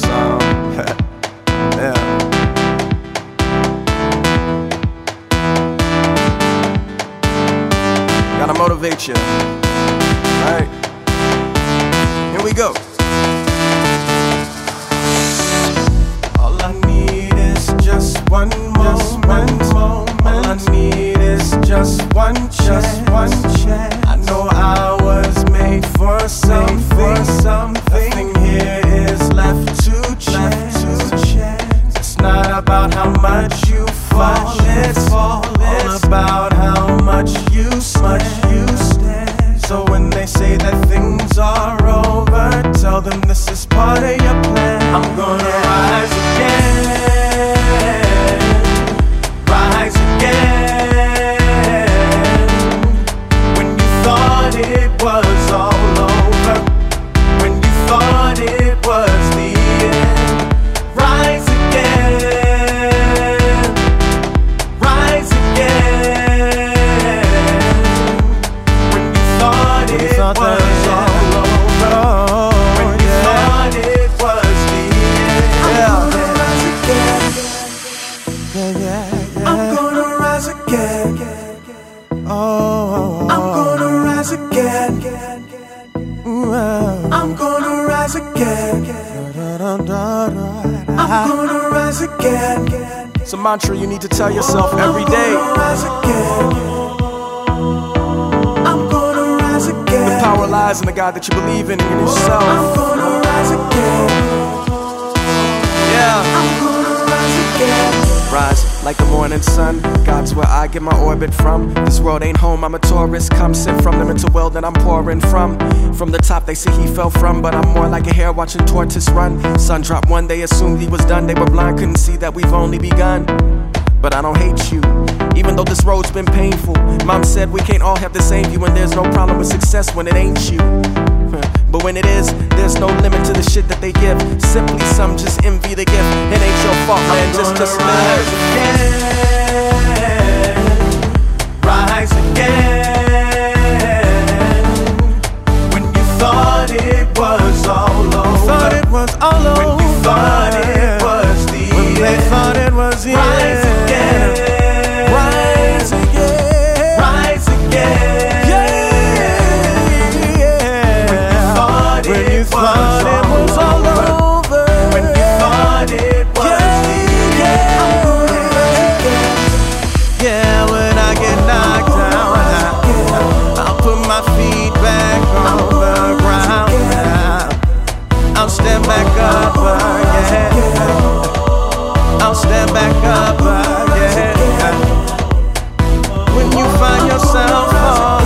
sound. Yeah. Gotta motivate you. Alright. Here we go. All I need is just one moment. All I need is just one chance. I know I was made for something. Nothing here is left to chance. It's not about how much you fall. It's all about how much you stand. So when they say that things are over, tell them this is part of your plan. I'm gonna rise again, rise again. When you thought it was all over, when you thought it was the end, rise again, rise again. When you thought it was all over, when you thought it was the end, I'm gonna rise again. I'm gonna rise again. I'm gonna rise again. I'm gonna rise again. I'm gonna rise again. It's a mantra you need to tell yourself every day. I'm gonna rise again. The power lies in the God that you believe in yourself. I'm gonna rise again. Yeah. I'm gonna rise again. Rise like the morning sun. God's where I get my orbit from. This world ain't home, I'm a tourist. Come sit from the mental well that I'm pouring from. From the top they say he fell from, but I'm more like a hare watching tortoise run. Sun dropped one, they assumed he was done. They were blind, couldn't see that we've only begun. But I don't hate you, even though this road's been painful. Mom said we can't all have the same view, and there's no problem with success when it ain't you. But when it is, there's no limit to the shit that they give. Simply some just envy the gift. It ain't your fault, man, just live. Rise again. When you thought it was all over, when you thought it was the end, when they thought it was the end, rise again, rise again, rise again. When you thought it was all over, when you thought it was the end, yeah, when I get knocked down, I'll put my feet back on the ground. I'll stand back up again. I'll stand back up again. When you find yourself